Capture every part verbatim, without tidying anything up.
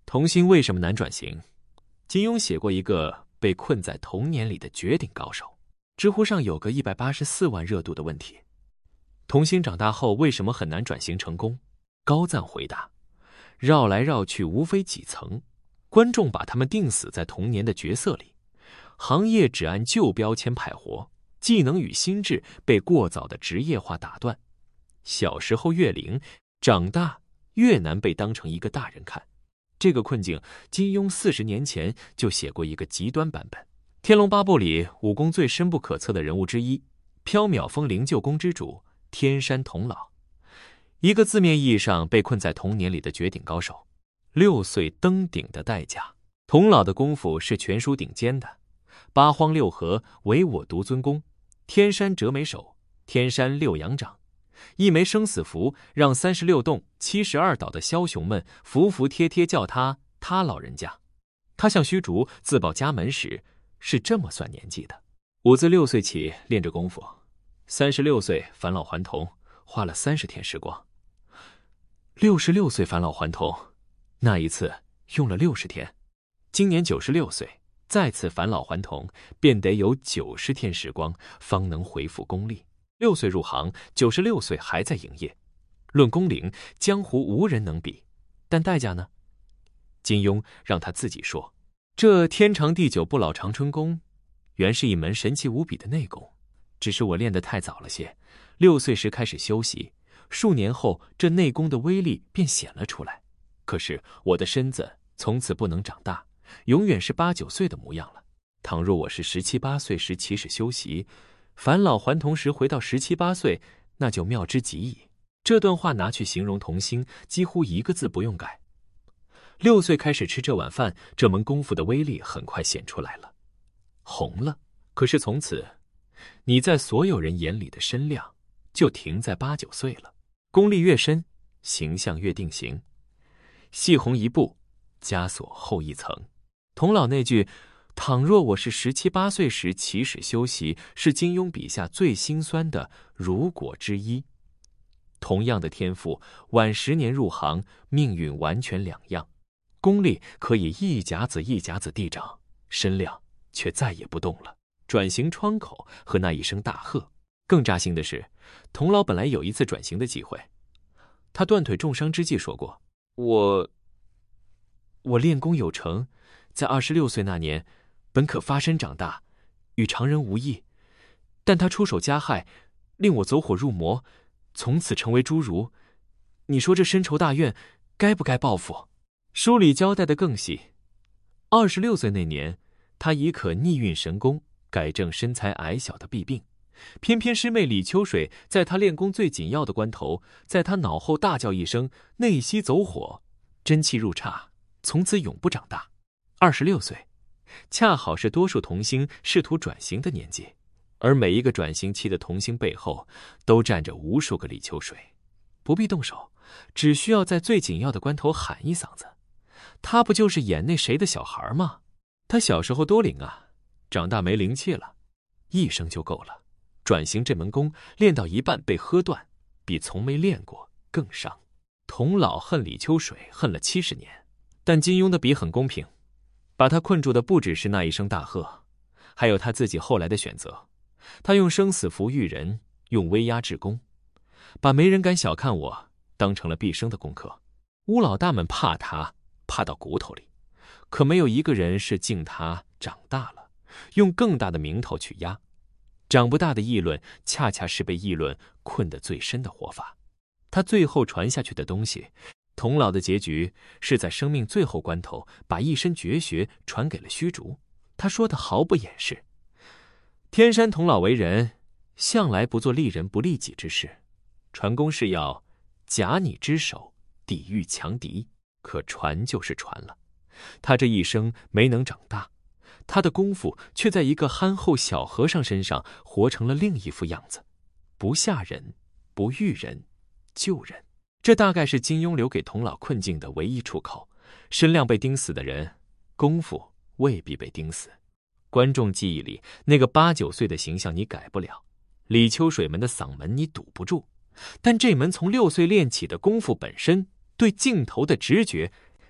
童星为什么难转型？金庸写过一个被困在童年里的绝顶高手。知乎上有个一百八十四万热度的问题：童星长大后为什么很难转型成功？高赞回答：绕来绕去无非几层，观众把他们定死在童年的角色里，行业只按旧标签派活，技能与心智被过早的职业化打断，小时候越灵，长大越难被当成一个大人看。这个困境，金庸四十年前就写过一个极端版本。《天龙八部》里武功最深不可测的人物之一，缥缈峰灵鹫宫之主天山童姥，一个字面意义上被困在童年里的绝顶高手。六岁登顶的代价，童姥的功夫是全书顶尖的，八荒六合唯我独尊功，天山折眉手，天山六阳掌，一枚生死符让三十六洞七十二岛的枭雄们服服帖帖叫他他老人家。他向虚竹自报家门时是这么算年纪的：我自六岁起练着功夫，三十六岁返老还童，花了三十天时光。六十六岁返老还童，那一次用了六十天。今年九十六岁，再次返老还童，便得有九十天时光方能恢复功力。六岁入行，九十六岁还在营业。论功龄，江湖无人能比，但代价呢？金庸让他自己说，这天长地久不老长春功，原是一门神奇无比的内功，只是我练得太早了些，六岁时开始修习，数年后这内功的威力便显了出来。可是我的身子从此不能长大，永远是八九岁的模样了。倘若我是十七八岁时起始修习，返老还童时回到十七八岁，那就妙之极矣。这段话拿去形容童星，几乎一个字不用改。六岁开始吃这碗饭，这门功夫的威力很快显出来了，红了。可是从此，你在所有人眼里的身量就停在八九岁了。功力越深，形象越定型。细红一步，枷锁后一层。童姥那句倘若我是十七八岁时起始修习，是金庸笔下最心酸的如果之一。同样的天赋，晚十年入行，命运完全两样。功力可以一甲子一甲子地涨，身量却再也不动了。转型窗口和那一声大喝。更扎心的是，童姥本来有一次转型的机会。他断腿重伤之际说过，我我练功有成，在二十六岁那年本可发身长大，与常人无异，但他出手加害，令我走火入魔，从此成为侏儒。你说这深仇大怨该不该报复？书里交代的更细。二十六岁那年，他已可逆运神功，改正身材矮小的弊病。偏偏师妹李秋水在他练功最紧要的关头，在他脑后大叫一声，内息走火，真气入刹，从此永不长大。二十六岁恰好是多数童星试图转型的年纪，而每一个转型期的童星背后都站着无数个李秋水。不必动手，只需要在最紧要的关头喊一嗓子，他不就是演那谁的小孩吗？他小时候多灵啊，长大没灵气了，一声就够了。转型这门功练到一半被喝断，比从没练过更伤。童姥恨李秋水恨了七十年，但金庸的笔很公平，把他困住的不只是那一声大喝，还有他自己后来的选择。他用生死符育人，用威压制功，把没人敢小看我当成了毕生的功课。巫老大们怕他，怕到骨头里，可没有一个人是敬他长大了，用更大的名头去压。长不大的议论，恰恰是被议论困得最深的活法。他最后传下去的东西，童姥的结局是在生命最后关头，把一身绝学传给了虚竹。他说的毫不掩饰，天山童姥为人，向来不做利人不利己之事，传功是要假你之手，抵御强敌。可传就是传了，他这一生没能长大，他的功夫却在一个憨厚小和尚身上活成了另一副样子，不吓人，不育人，救人。这大概是金庸留给童姥困境的唯一出口。身量被钉死的人，功夫未必被钉死。观众记忆里那个八九岁的形象你改不了，李秋水门的嗓门你堵不住，但这门从六岁练起的功夫本身，对镜头的直觉，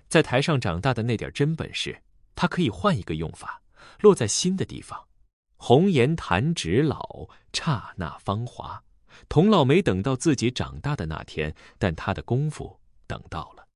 在台上长大的那点真本事，他可以换一个用法，落在新的地方。红颜弹指老，刹那芳华。童老没等到自己长大的那天，但他的功夫等到了。